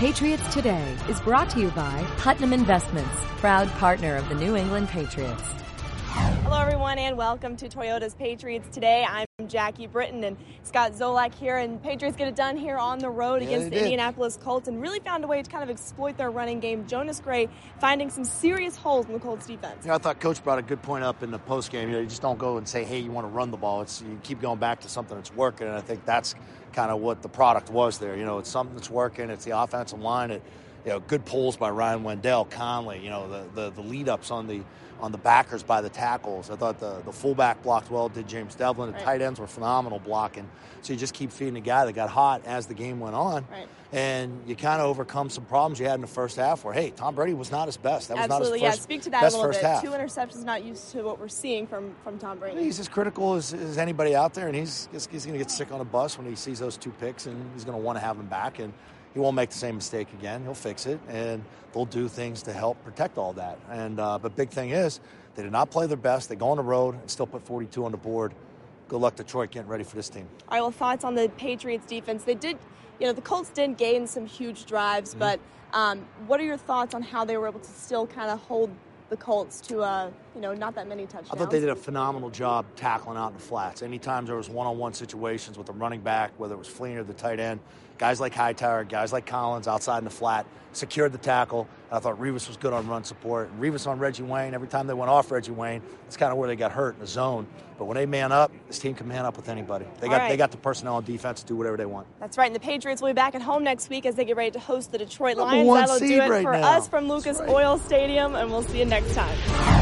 Patriots Today is brought to you by Putnam Investments, proud partner of the New England Patriots. Hello, everyone, and welcome to Toyota's Patriots Today. I'm Jackie Britton, and Scott Zolak here, and Patriots get it done here on the road against the Indianapolis Colts and really found a way to kind of exploit their running game. Jonas Gray finding some serious holes in the Colts defense. I thought Coach brought a good point up in the postgame. You just don't go and say, hey, you want to run the ball. You keep going back to something that's working, and I think that's kind of what the product was there. It's something that's working. It's the offensive line. Good pulls by Ryan Wendell, Conley, the lead-ups on the backers by the tackles. I thought the fullback blocked well, did James Devlin. The tight ends were phenomenal blocking. So you just keep feeding a guy that got hot as the game went on. Right. And you kind of overcome some problems you had in the first half where, hey, Tom Brady was not his best. That was Absolutely, not his Speak to that best a little first bit. Half. 2 interceptions, not used to what we're seeing from Tom Brady. He's as critical as anybody out there, and he's going to get sick on a bus when he sees those 2 picks, and he's going to want to have them back. And he won't make the same mistake again. He'll fix it, and they'll do things to help protect all that. And but big thing is, they did not play their best. They go on the road and still put 42 on the board. Good luck, Detroit, getting ready for this team. All right, well, thoughts on the Patriots defense? They did, the Colts did gain some huge drives, but what are your thoughts on how they were able to still kind of hold the Colts to, not that many touchdowns? I thought they did a phenomenal job tackling out in the flats. Anytime there was one-on-one situations with the running back, whether it was Fleener or the tight end, guys like Hightower, guys like Collins outside in the flat, secured the tackle. I thought Revis was good on run support. Revis on Reggie Wayne, every time they went off Reggie Wayne, that's kind of where they got hurt in the zone. But when they man up, this team can man up with anybody. They got the personnel on defense to do whatever they want. That's right, and the Patriots will be back at home next week as they get ready to host the Detroit Lions. Number 1 That'll seed do it right for now. us from Lucas Oil Stadium, and we'll see you next time.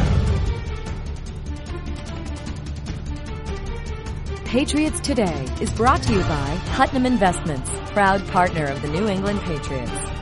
Patriots Today is brought to you by Putnam Investments, proud partner of the New England Patriots.